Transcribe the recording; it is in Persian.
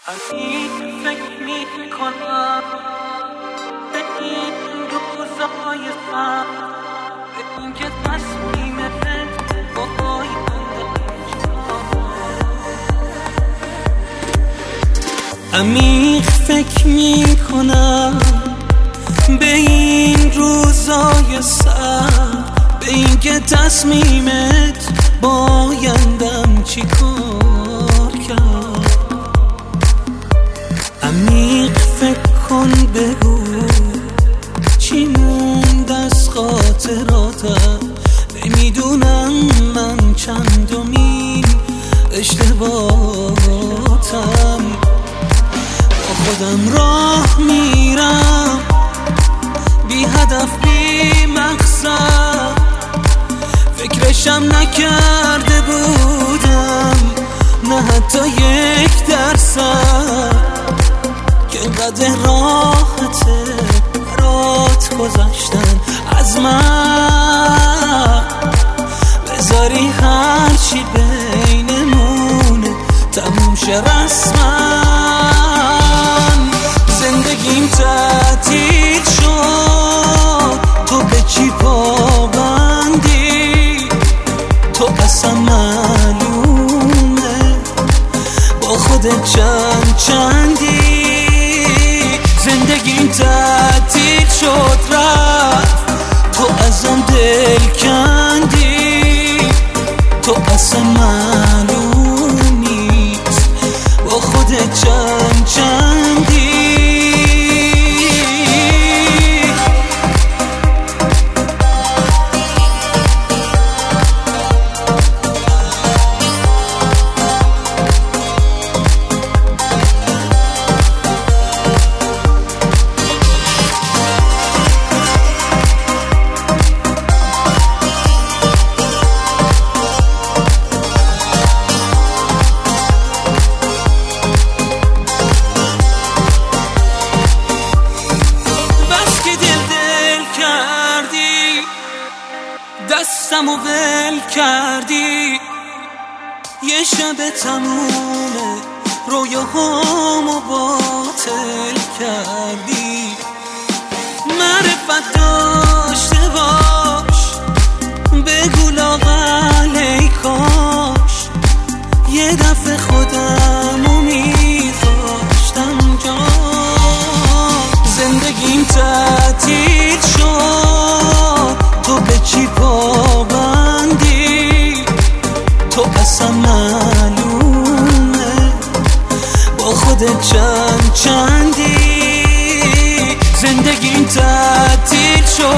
عمیق فکر میکنم به این روزای سخت، به این که تصمیمت با عمیق فکر میکنم به این روزای سخت، به این که تصمیمت بایندم چی کار کرد. عمیق فکر کن بگو چی موند از خاطراتم، نمیدونم من چندمین اشتباهاتم. با خودم راه میرم بی هدف بی مقصد، فکرشم نکرده بودم نه حتی 1% که انقدر راحته برات گذاشتن از من. بذاری هرچی بینمونه تموم شه رسما. زندگیم تعطیل شد، تو به چی پابندی؟ تو اصلا معلومه با خودت چندی. زندگیم تعطیل شد رفت، تو ازم دل کندی. تو اصلا معلوم نیست با خودت چندی. دستمو ول کردی، یه شب تمومه رویاهامو باطل کردی. معرفت داشته باش بگو لااقل ای کاش یه دفعه خودمو میذاشتم جا. زندگیم تعطیل شد، تو به چی پابندی؟ تو اصلا معلومه با خودت چندی. زندگیم تعطیل شد